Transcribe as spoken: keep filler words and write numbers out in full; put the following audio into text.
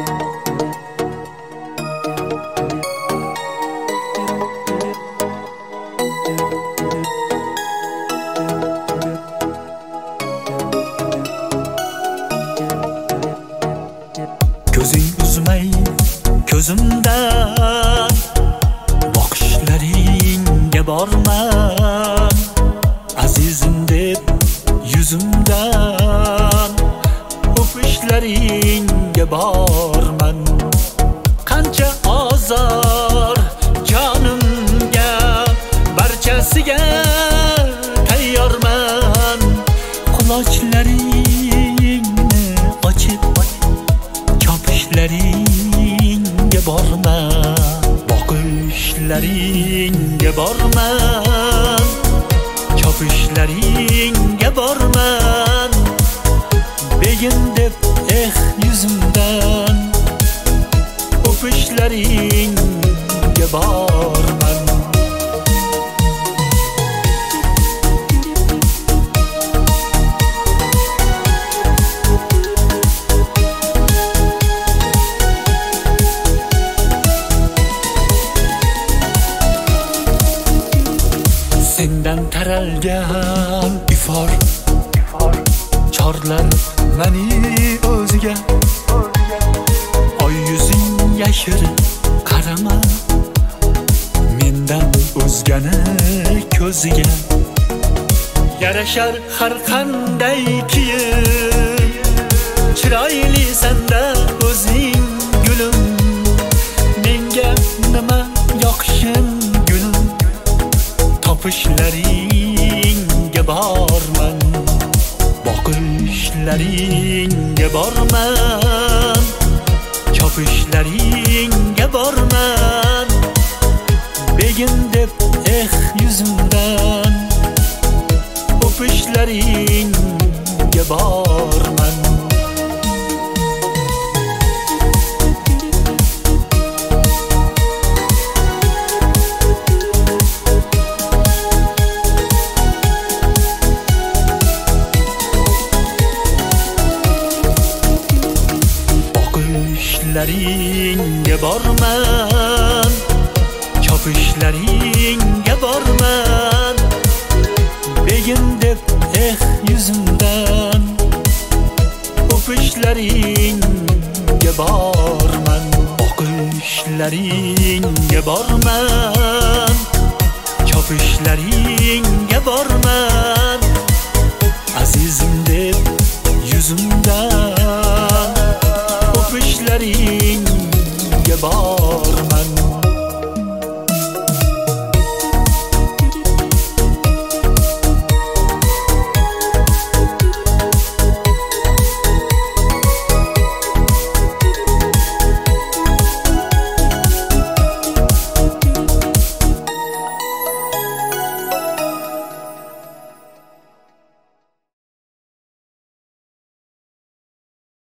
Ko'zing uzmay ko'zimdan, boqishlaringga borman, azizim deb yuzimdan o'pishlaringga borman. Qancha azor jonimga, barchasiga tayyorman. Quloqlaringni ochib chopishlaringga borman, boqishlaringga borman, chopishlaringga borman. Begin deb eh yuzimdan o'pishlaringga borman. Sendan taralgan ifor chorlar mani o'ziga. Oy yuzing yashir qarama, mendan o'zgani ko'ziga. Yarashar har qanday kiyim, chiroyli sanda o'zing gulim. Menga nima yoqishim gulim, topishlaringga borman, boqishlaringga borman, chopishlaringga borman. Begin deb eh yuzimdan o'pishlaringga borman. Boqishlaringga borman, chopishlaringga borman. Begin deb eh yuzimdan o'pishlaringga borman, boqishlaringga borman, chopishlaringga borman. Azizim deb yuzimdan o'pishlaringga borman.